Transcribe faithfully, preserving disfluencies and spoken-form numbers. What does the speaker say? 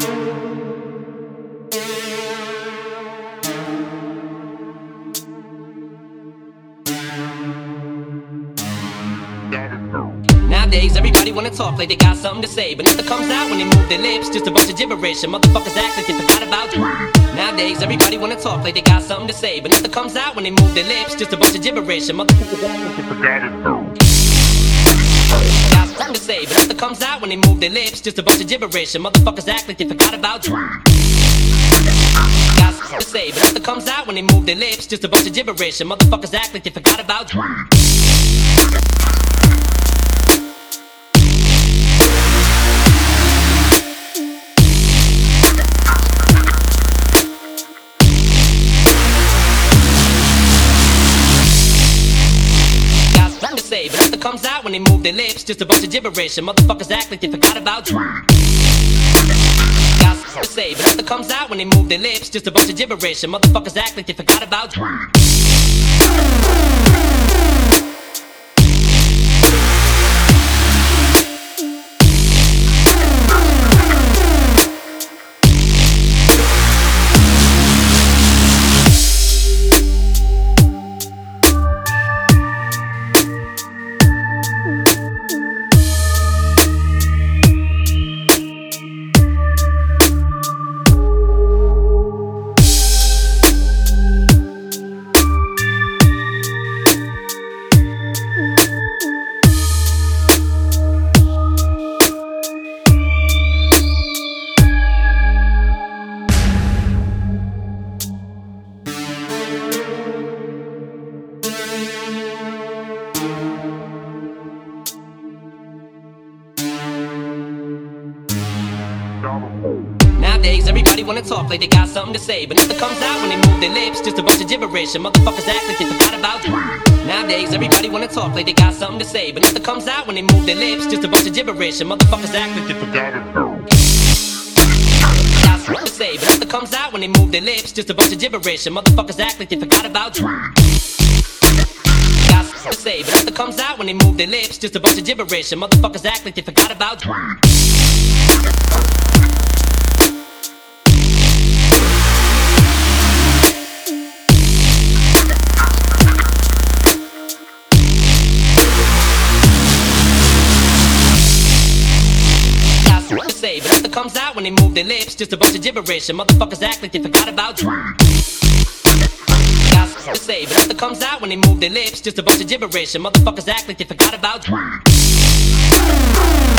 Nowadays, everybody wanna talk like they got something to say, but nothing comes out when they move their lips. Just a bunch of gibberish, and motherfuckers act like they forgot about you. Nowadays, everybody wanna talk like they got something to say, but nothing comes out when they move their lips. Just a bunch of gibberish, and motherfuckers act like they forgot about you. Got something to say, but nothing comes out when they move their lips. Just a bunch of gibberish, and motherfuckers act like they forgot about you. Got something to say, but nothing comes out when they move their lips. Just a bunch of gibberish, and motherfuckers act like they forgot about you. Say, but nothing comes out when they move their lips. Just a bunch of gibberish, and motherfuckers act like they forgot about you. Got something to say, but nothing comes out when they move their lips. Just a bunch of gibberish, and motherfuckers act like they forgot about you. Nowadays, everybody wanna talk like they got something to say, but nothing comes out when they move their lips. Just a bunch of gibberish, and motherfuckers act like they forgot about you. Nowadays, everybody wanna talk like they got something to say, but nothing comes out when they move their lips. Just a bunch of gibberish, and motherfuckers act like they forgot about you. Got something to say, but nothing comes out when they move their lips. Just a bunch of gibberish, and motherfuckers act like they forgot about you. Got something to say, but nothing comes out when they move their lips. Just a bunch of gibberish, and motherfuckers act like they forgot about you. Say, but nothing comes out when they move their lips. Just a bunch of gibberish, and motherfuckers act like they forgot about you. Got something to say, but nothing comes out when they move their lips. Just a bunch of gibberish, and motherfuckers act like they forgot about you.